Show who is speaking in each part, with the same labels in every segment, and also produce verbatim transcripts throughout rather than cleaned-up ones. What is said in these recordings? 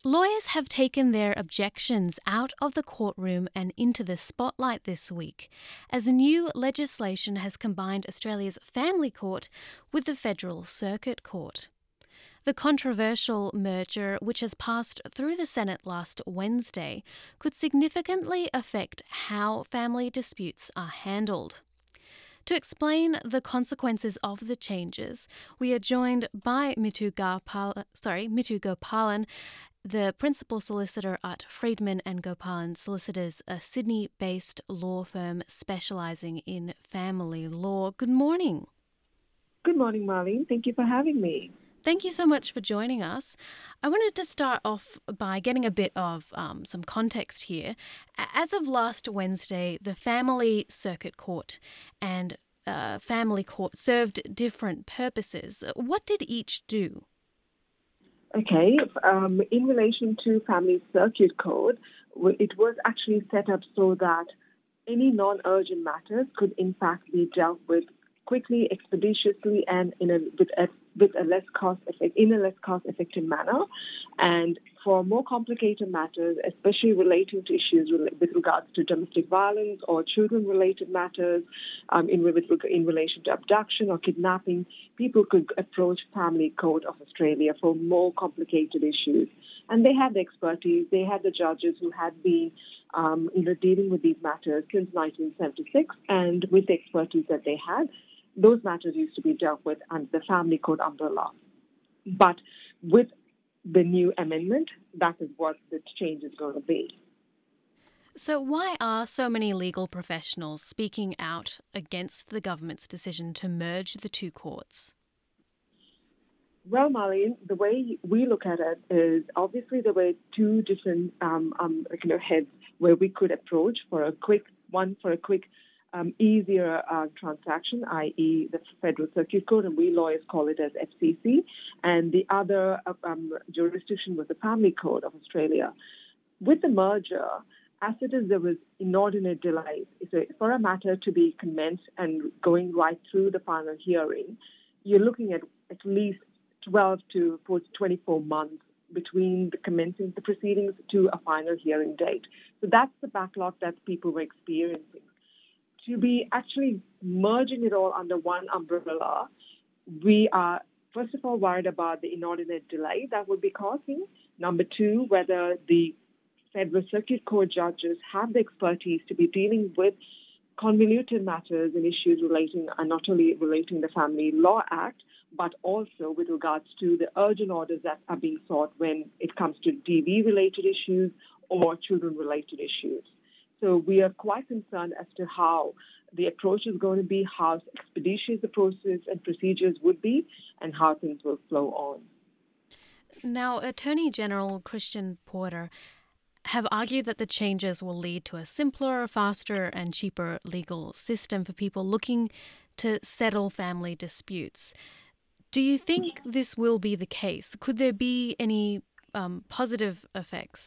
Speaker 1: Lawyers have taken their objections out of the courtroom and into the spotlight this week, as new legislation has combined Australia's Family Court with the Federal Circuit Court. The controversial merger, which has passed through the Senate last Wednesday, could significantly affect how family disputes are handled. To explain the consequences of the changes, we are joined by Mittu Gopal, sorry, Mittu Gopalan, the principal solicitor at Friedman and Gopalan Solicitors, a Sydney-based law firm specialising in family law. Good morning.
Speaker 2: Good morning, Marlene. Thank you for having me.
Speaker 1: Thank you so much for joining us. I wanted to start off by getting a bit of um, some context here. As of last Wednesday, the Family Circuit Court and uh, Family Court served different purposes. What did each do?
Speaker 2: Okay. Um, in relation to Family Circuit Court, it was actually set up so that any non-urgent matters could in fact be dealt with quickly, expeditiously, and in a with a with a less cost effect in a less cost effective manner. And for more complicated matters, especially relating to issues with regards to domestic violence or children-related matters, um, in, with, in relation to abduction or kidnapping, people could approach Family Court of Australia for more complicated issues. And they had the expertise, they had the judges who had been um, you know, dealing with these matters since nineteen seventy-six, and with the expertise that they had, those matters used to be dealt with under the Family Court umbrella. But with the new amendment, that is what the change is going to be.
Speaker 1: So why are so many legal professionals speaking out against the government's decision to merge the two courts?
Speaker 2: Well, Marlene, the way we look at it is obviously there were two different um, um, you know, heads where we could approach for a quick, one for a quick Um, easier uh, transaction, that is the Federal Circuit Court, and we lawyers call it as F C C, and the other uh, um, jurisdiction was the Family Court of Australia. With the merger, as it is, there was inordinate delays. So for a matter to be commenced and going right through the final hearing, you're looking at at least twelve to twenty-four months between the commencing the proceedings to a final hearing date. So that's the backlog that people were experiencing. To be actually merging it all under one umbrella, we are, first of all, worried about the inordinate delay that would be causing. Number two, whether the Federal Circuit Court judges have the expertise to be dealing with convoluted matters and issues relating, and not only relating the Family Law Act, but also with regards to the urgent orders that are being sought when it comes to D V-related issues or children-related issues. So we are quite concerned as to how the approach is going to be, how expeditious the process and procedures would be, and how things will flow on.
Speaker 1: Now, Attorney General Christian Porter have argued that the changes will lead to a simpler, faster and cheaper legal system for people looking to settle family disputes. Do you think this will be the case? Could there be any um, positive effects?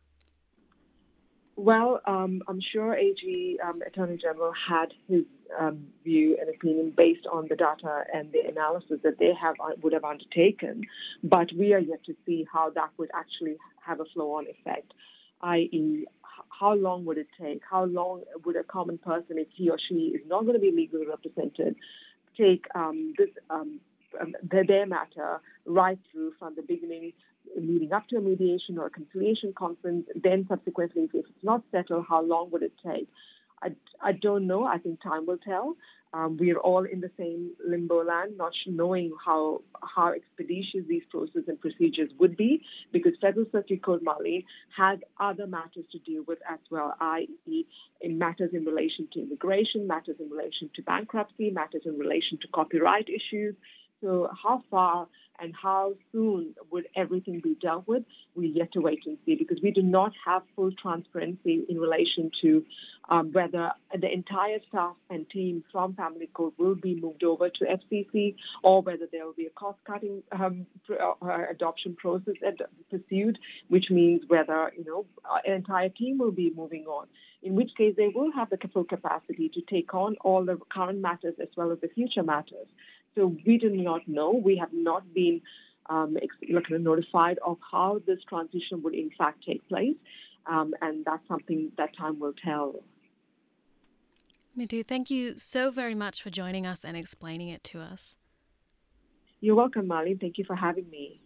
Speaker 2: Well, um, I'm sure A G, um, Attorney General, had his um, view and opinion based on the data and the analysis that they have would have undertaken, but we are yet to see how that would actually have a flow-on effect, that is, how long would it take? How long would a common person, if he or she is not going to be legally represented, take um, this um, um, their, their matter right through from the beginning, leading up to a mediation or a conciliation conference, then subsequently, if it's not settled, how long would it take? I, I don't know. I think time will tell. Um, we are all in the same limbo land, not knowing how how expeditious these processes and procedures would be, because Federal Circuit Court, Marlene, has other matters to deal with as well, that is in matters in relation to immigration, matters in relation to bankruptcy, matters in relation to copyright issues. So how far and how soon would everything be dealt with? We're yet to wait and see, because we do not have full transparency in relation to um, whether the entire staff and team from Family Court will be moved over to F C C, or whether there will be a cost-cutting um, adoption process pursued, which means whether, you know, an entire team will be moving on, in which case they will have the full capacity to take on all the current matters as well as the future matters. So we do not know. We have not been um, ex- notified of how this transition would in fact take place. Um, and that's something that time will tell.
Speaker 1: Madhu, thank you so very much for joining us and explaining it to us.
Speaker 2: You're welcome, Marlene. Thank you for having me.